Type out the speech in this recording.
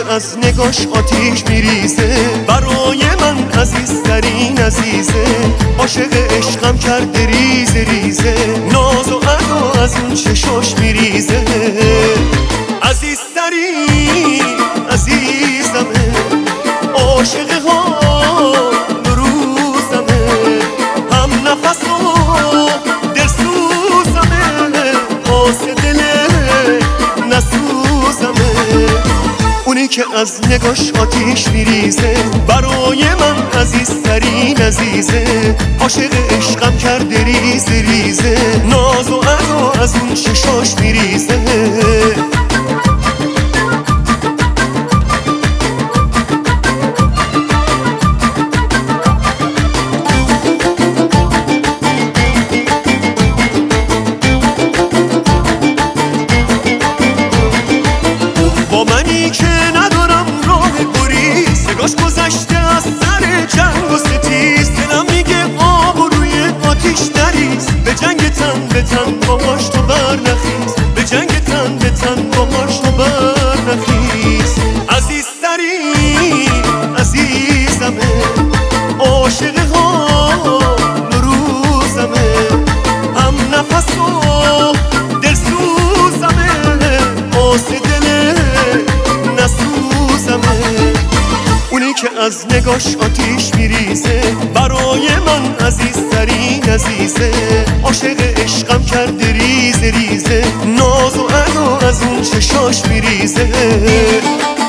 از نگاش آتیش میریزه، برای من عزیزترین عزیزه. عاشق عشقم کرده ریزه ریزه، ناز و ادا از اون چشاش میریزه. عزیزترین عزیزمه، عاشق ها روزمه، هم نفس و دلسوزمه، واسه دل نسوزمه. اونی که از نگاش آتیش میریزه، برای من عزیزترین عزیزه. عاشق عشقم کرده ریزه ریزه، ناز و ادا از اون چشاش میریزه. با منی که ندارم راه گریز، نگاش گذشته از سر جنگ و ستیز. دلم میگه آب و روی آتیش نریز، به جنگ تن به تن با ماش تو برنخیز، به جنگ تن به تن با ماش تو برنخیز. عزیزترین عزیزمه، عاشق ها روزمه، هم نفس و دلسوزمه، واسه دل نسوزمه. اونی که از نگاش آتیش میریزه، برای من عزیزترین عزیزه. عاشق عشقم کرده ریزه ریزه، ناز و ادا از اون چشاش میریزه.